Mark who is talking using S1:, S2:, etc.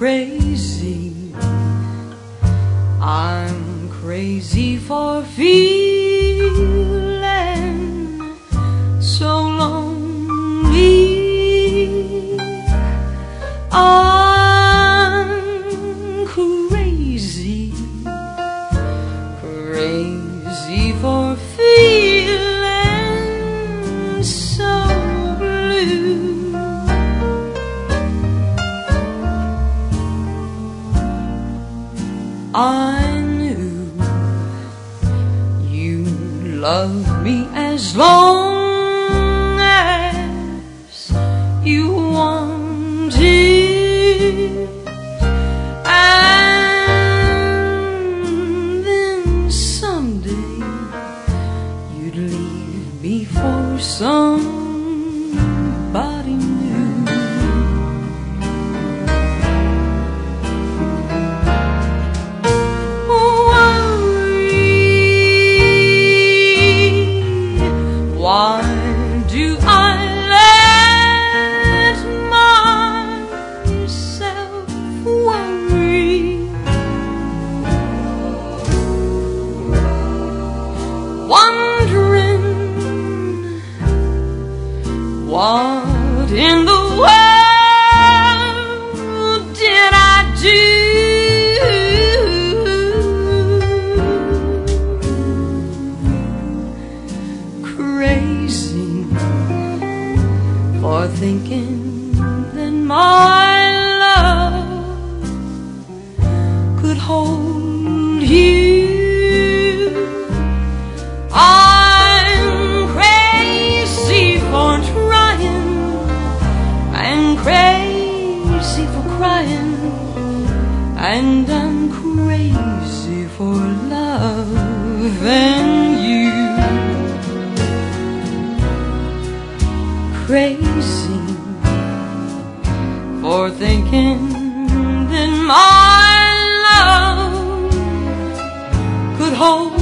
S1: crazy. I'm crazy for feeling so lonely. I'm crazy, crazy for feeling so blue. I knew you loved me as long as you wanted, and then someday you'd leave me for somebody new. Why do I let myself worry? Wondering what in the world did I do? Crazy for thinking that my love could hold you. I'm crazy for trying, I'm crazy for crying, and I'm crazy for loving you. Crazy for thinking that my love could hold